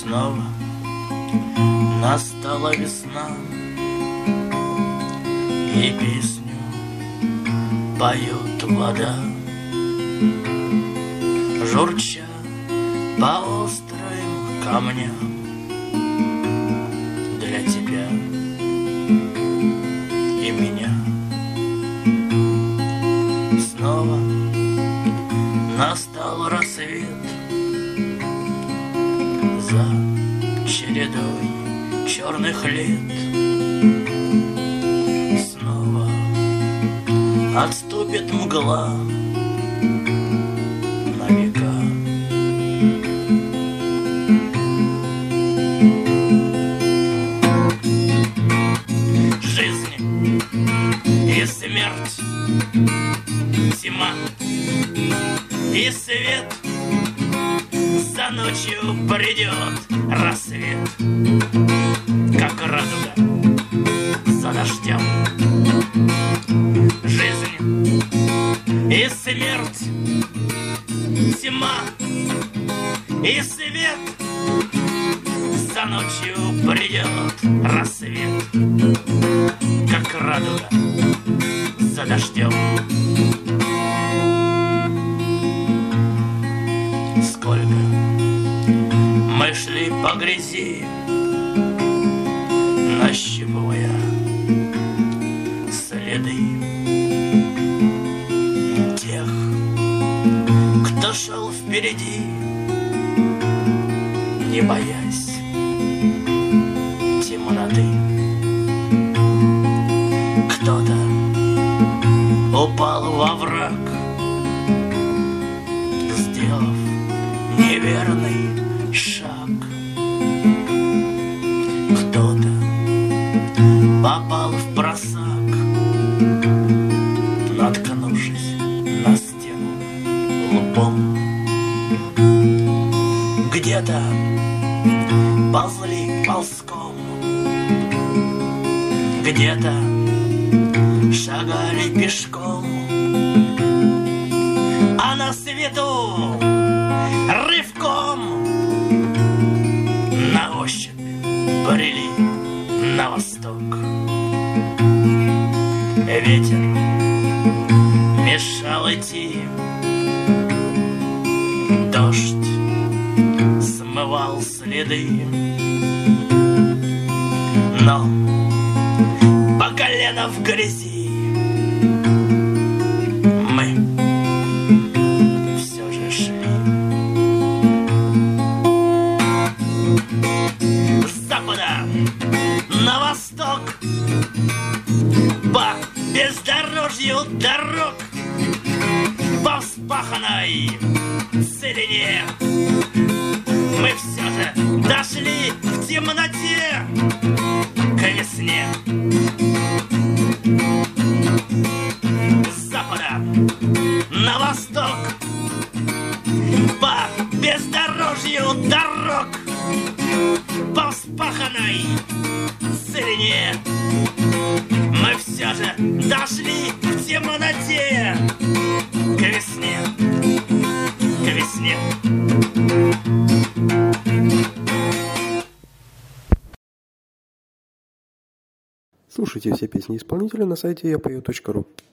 снова настала весна, и песню поет вода, журча по острым камням. Для тебя и меня снова настал рассвет за чередой черных лет. Снова отступит мгла на века. Жизнь и смерть, тьма и свет, за ночью придет рассвет, как радуга за дождем. Жизнь и смерть, тьма и свет, за ночью придет рассвет, как радуга за дождем. Сколько мы шли по грязи, нащупывая следы тех, кто шел впереди, не боясь темноты. Кто-то упал во враг, сделав неверный шаг. Кто-то попал в просак, наткнувшись на стену лбом. Где-то ползли ползком, где-то шагали пешком, а на свету рывком на ощупь брели на восток. Ветер мешал идти, дождь смывал следы, но по колено в грязи мы все же шли. С запада на восток, по бездорожью дорог, по вспаханной целине мы все же дошли в темноте к весне. С запада на восток, по бездорожью дорог, по вспаханной целине мы все же дошли в темноте к весне, к весне. Слушайте все песни исполнителя на сайте yapою.ru.